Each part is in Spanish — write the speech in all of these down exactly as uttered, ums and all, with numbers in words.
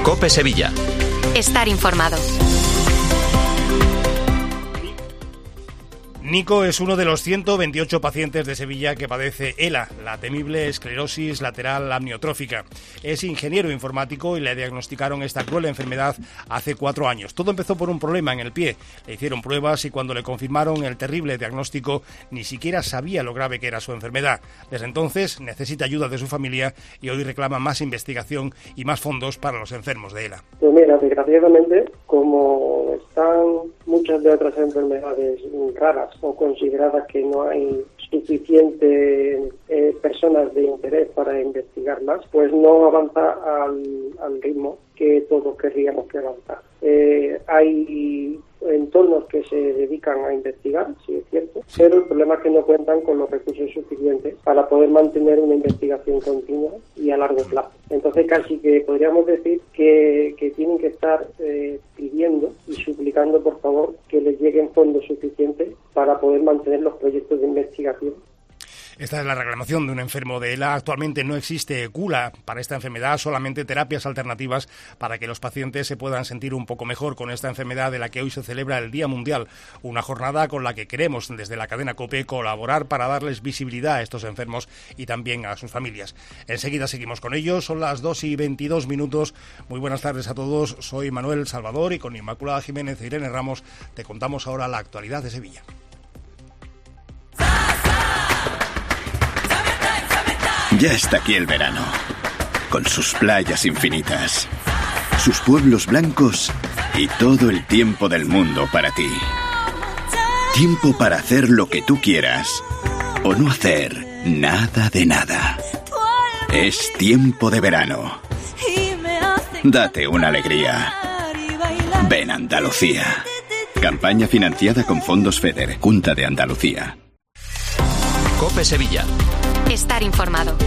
COPE Sevilla. Estar informado. Nico es uno de los ciento veintiocho pacientes de Sevilla que padece ELA, la temible esclerosis lateral amniotrófica. Es ingeniero informático y le diagnosticaron esta cruel enfermedad hace cuatro años. Todo empezó por un problema en el pie. Le hicieron pruebas y cuando le confirmaron el terrible diagnóstico ni siquiera sabía lo grave que era su enfermedad. Desde entonces necesita ayuda de su familia y hoy reclama más investigación y más fondos para los enfermos de ELA. Pues mira, desgraciadamente, como están muchas de otras enfermedades raras o consideradas que no hay suficiente eh, personas de interés para investigar más, pues no avanza al, al ritmo que todos querríamos que avanzara. Eh, hay entornos que se dedican a investigar, sí es cierto, pero el problema es que no cuentan con los recursos suficientes para poder mantener una investigación continua y a largo plazo. Entonces casi que podríamos decir que, que tienen que estar eh, pidiendo y suplicando por favor que les lleguen fondos suficientes para poder mantener los proyectos de investigación. Esta es la reclamación de un enfermo de ELA. Actualmente no existe cura para esta enfermedad, solamente terapias alternativas para que los pacientes se puedan sentir un poco mejor con esta enfermedad de la que hoy se celebra el Día Mundial. Una jornada con la que queremos desde la cadena COPE colaborar para darles visibilidad a estos enfermos y también a sus familias. Enseguida seguimos con ellos, son las dos y veintidós minutos. Muy buenas tardes a todos, soy Manuel Salvador y con Inmaculada Jiménez e Irene Ramos te contamos ahora la actualidad de Sevilla. Ya está aquí el verano, con sus playas infinitas, sus pueblos blancos y todo el tiempo del mundo para ti. Tiempo para hacer lo que tú quieras o no hacer nada de nada. Es tiempo de verano. Date una alegría. Ven Andalucía. Campaña financiada con fondos FEDER, Junta de Andalucía. COPE Sevilla. Estar informado.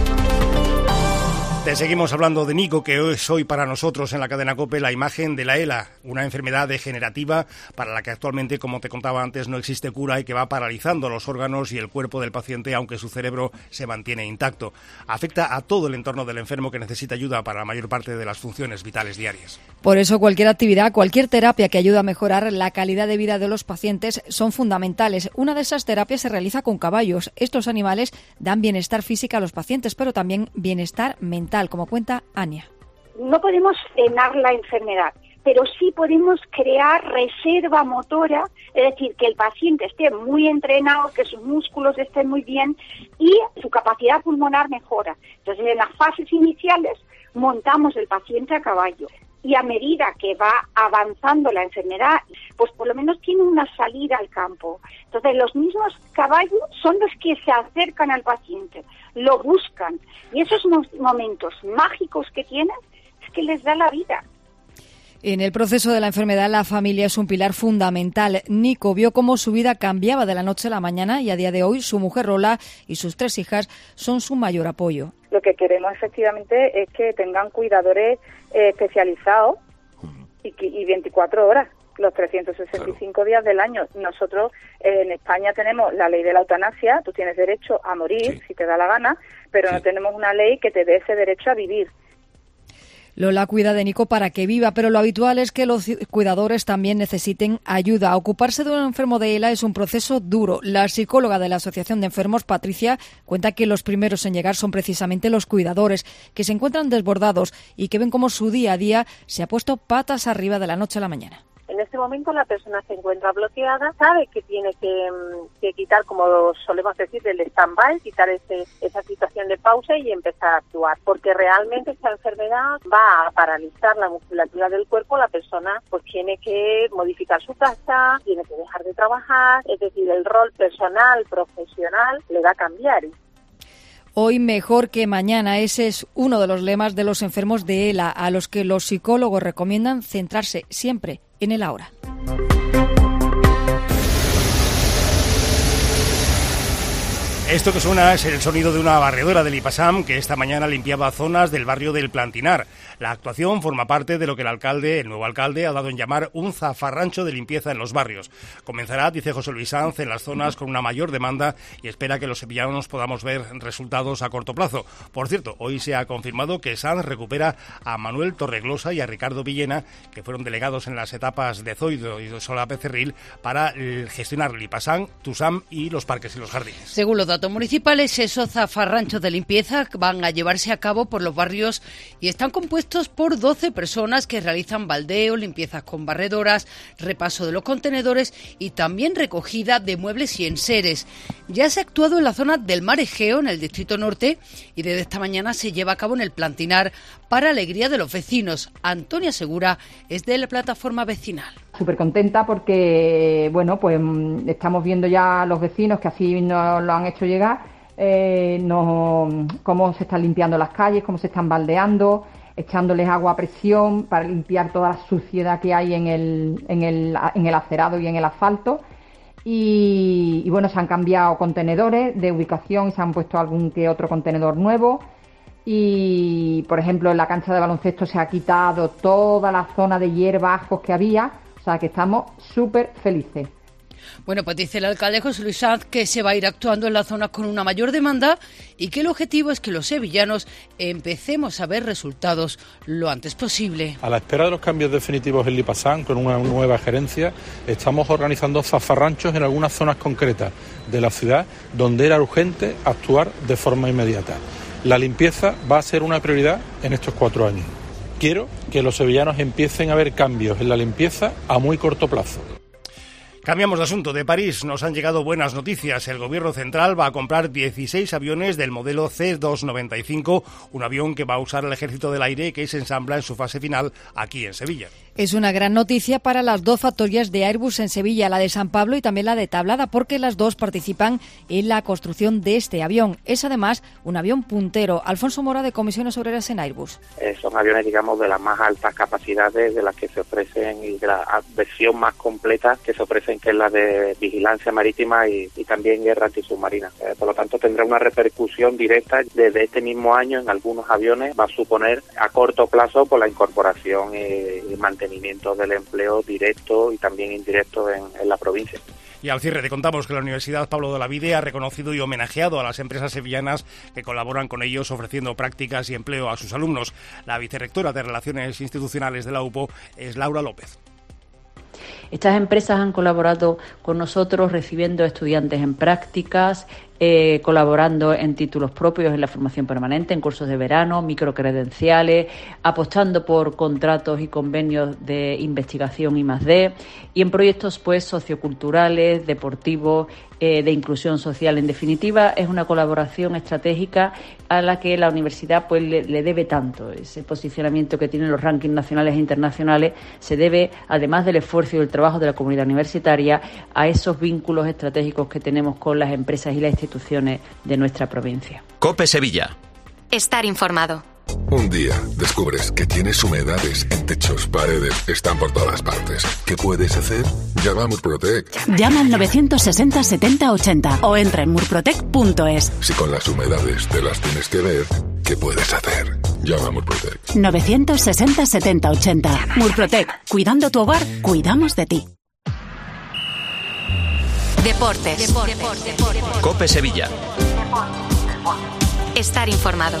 Te seguimos hablando de Nico, que es hoy para nosotros en la cadena COPE la imagen de la ELA, una enfermedad degenerativa para la que actualmente, como te contaba antes, no existe cura y que va paralizando los órganos y el cuerpo del paciente, aunque su cerebro se mantiene intacto. Afecta a todo el entorno del enfermo que necesita ayuda para la mayor parte de las funciones vitales diarias. Por eso cualquier actividad, cualquier terapia que ayude a mejorar la calidad de vida de los pacientes son fundamentales. Una de esas terapias se realiza con caballos. Estos animales dan bienestar físico a los pacientes, pero también bienestar mental, como cuenta Ania. No podemos frenar la enfermedad, pero sí podemos crear reserva motora, es decir, que el paciente esté muy entrenado, que sus músculos estén muy bien y su capacidad pulmonar mejora. Entonces, en las fases iniciales montamos el paciente a caballo y a medida que va avanzando la enfermedad, pues por lo menos tiene una salida al campo. Entonces, los mismos caballos son los que se acercan al paciente, lo buscan, y esos momentos mágicos que tienen es que les da la vida. En el proceso de la enfermedad, la familia es un pilar fundamental. Nico vio cómo su vida cambiaba de la noche a la mañana y a día de hoy su mujer Rola y sus tres hijas son su mayor apoyo. Lo que queremos efectivamente es que tengan cuidadores eh, especializados y, y veinticuatro horas, los trescientos sesenta y cinco claro. días del año. Nosotros eh, en España tenemos la ley de la eutanasia, tú tienes derecho a morir sí. si te da la gana, pero sí. no tenemos una ley que te dé ese derecho a vivir. Lola cuida de Nico para que viva, pero lo habitual es que los cuidadores también necesiten ayuda. Ocuparse de un enfermo de ELA es un proceso duro. La psicóloga de la Asociación de Enfermos, Patricia, cuenta que los primeros en llegar son precisamente los cuidadores, que se encuentran desbordados y que ven cómo su día a día se ha puesto patas arriba de la noche a la mañana. En este momento la persona se encuentra bloqueada, sabe que tiene que, que quitar, como solemos decir, el stand-by, quitar ese, esa situación de pausa y empezar a actuar, porque realmente esta enfermedad va a paralizar la musculatura del cuerpo. La persona pues tiene que modificar su casa, tiene que dejar de trabajar, es decir, el rol personal, profesional le va a cambiar. Hoy mejor que mañana, ese es uno de los lemas de los enfermos de ELA, a los que los psicólogos recomiendan centrarse siempre en el ahora. Esto que suena es el sonido de una barredora del Lipasam que esta mañana limpiaba zonas del barrio del Plantinar. La actuación forma parte de lo que el alcalde, el nuevo alcalde, ha dado en llamar un zafarrancho de limpieza en los barrios. Comenzará, dice José Luis Sanz, en las zonas con una mayor demanda y espera que los sevillanos podamos ver resultados a corto plazo. Por cierto, hoy se ha confirmado que Sanz recupera a Manuel Torreglosa y a Ricardo Villena, que fueron delegados en las etapas de Zoido y de Sola Becerril para gestionar Lipasam, Tusam y los parques y los jardines. Según los datos municipales, esos zafarranchos de limpieza van a llevarse a cabo por los barrios y están compuestos por doce personas que realizan baldeo, limpiezas con barredoras, repaso de los contenedores y también recogida de muebles y enseres. Ya se ha actuado en la zona del Mar Egeo, en el distrito norte, y desde esta mañana se lleva a cabo en el Plantinar para alegría de los vecinos. Antonia Segura es de la plataforma vecinal. Súper contenta porque, bueno, pues estamos viendo ya a los vecinos que así nos lo han hecho llegar, eh, no, cómo se están limpiando las calles, cómo se están baldeando, echándoles agua a presión para limpiar toda la suciedad que hay en el, en el, en el acerado y en el asfalto. Y, y bueno, se han cambiado contenedores de ubicación y se han puesto algún que otro contenedor nuevo. Y, por ejemplo, en la cancha de baloncesto se ha quitado toda la zona de hierba, ajos que había. O sea, que estamos súper felices. Bueno, pues dice el alcalde José Luis Sanz que se va a ir actuando en las zonas con una mayor demanda y que el objetivo es que los sevillanos empecemos a ver resultados lo antes posible. A la espera de los cambios definitivos en Lipasam, con una nueva gerencia, estamos organizando zafarranchos en algunas zonas concretas de la ciudad donde era urgente actuar de forma inmediata. La limpieza va a ser una prioridad en estos cuatro años. Quiero que los sevillanos empiecen a ver cambios en la limpieza a muy corto plazo. Cambiamos de asunto. De París nos han llegado buenas noticias. El gobierno central va a comprar dieciséis aviones del modelo C doscientos noventa y cinco, un avión que va a usar el Ejército del Aire y que se ensambla en su fase final aquí en Sevilla. Es una gran noticia para las dos factorías de Airbus en Sevilla, la de San Pablo y también la de Tablada, porque las dos participan en la construcción de este avión. Es además un avión puntero. Alfonso Mora, de Comisiones Obreras en Airbus. Eh, son aviones, digamos, de las más altas capacidades, de las que se ofrecen y de la versión más completa que se ofrece, que es la de vigilancia marítima y, y también guerra antisubmarina. Eh, por lo tanto, tendrá una repercusión directa desde este mismo año en algunos aviones. Va a suponer a corto plazo por la incorporación y, y mantenimiento del empleo directo y también indirecto en, en la provincia. Y al cierre te contamos que la Universidad Pablo de Olavide ha reconocido y homenajeado a las empresas sevillanas que colaboran con ellos ofreciendo prácticas y empleo a sus alumnos. La vicerrectora de Relaciones Institucionales de la U P O es Laura López. Estas empresas han colaborado con nosotros recibiendo estudiantes en prácticas, eh, colaborando en títulos propios en la formación permanente, en cursos de verano, microcredenciales, apostando por contratos y convenios de investigación I más D y en proyectos pues socioculturales, deportivos, eh, de inclusión social. En definitiva, es una colaboración estratégica a la que la universidad pues le, le debe tanto. Ese posicionamiento que tienen los rankings nacionales e internacionales se debe, además del esfuerzo y del trabajo de la comunidad universitaria, a esos vínculos estratégicos que tenemos con las empresas y las instituciones de nuestra provincia. COPE Sevilla. Estar informado. Un día descubres que tienes humedades en techos, paredes, están por todas partes. ¿Qué puedes hacer? Llama a Murprotec. Llama al novecientos sesenta setenta ochenta o entra en murprotec punto es. Si con las humedades te las tienes que ver, ¿qué puedes hacer? Llama a Murprotec. novecientos sesenta setenta ochenta. Murprotec. Cuidando tu hogar, cuidamos de ti. Deportes. Deportes. Deportes. Deportes. COPE Sevilla. Estar informado.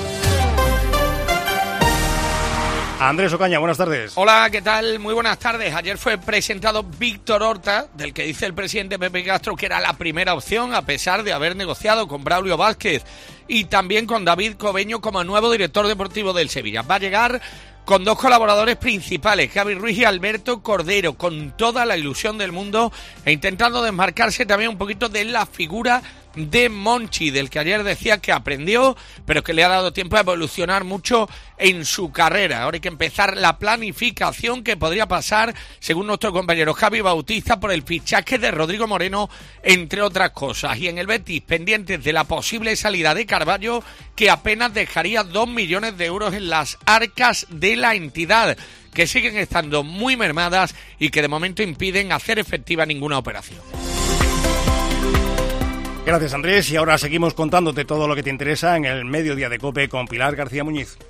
Andrés Ocaña, buenas tardes. Hola, ¿qué tal? Muy buenas tardes. Ayer fue presentado Víctor Horta, del que dice el presidente Pepe Castro que era la primera opción, a pesar de haber negociado con Braulio Vázquez y también con David Cobeño como nuevo director deportivo del Sevilla. Va a llegar con dos colaboradores principales, Javi Ruiz y Alberto Cordero, con toda la ilusión del mundo e intentando desmarcarse también un poquito de la figura de Monchi, del que ayer decía que aprendió, pero que le ha dado tiempo a evolucionar mucho en su carrera. Ahora hay que empezar la planificación que podría pasar, según nuestro compañero Javi Bautista, por el fichaje de Rodrigo Moreno, entre otras cosas. Y en el Betis, pendientes de la posible salida de Carballo, que apenas dejaría dos millones de euros en las arcas de la entidad, que siguen estando muy mermadas y que de momento impiden hacer efectiva ninguna operación. Gracias, Andrés. Y ahora seguimos contándote todo lo que te interesa en el Mediodía de COPE con Pilar García Muñiz.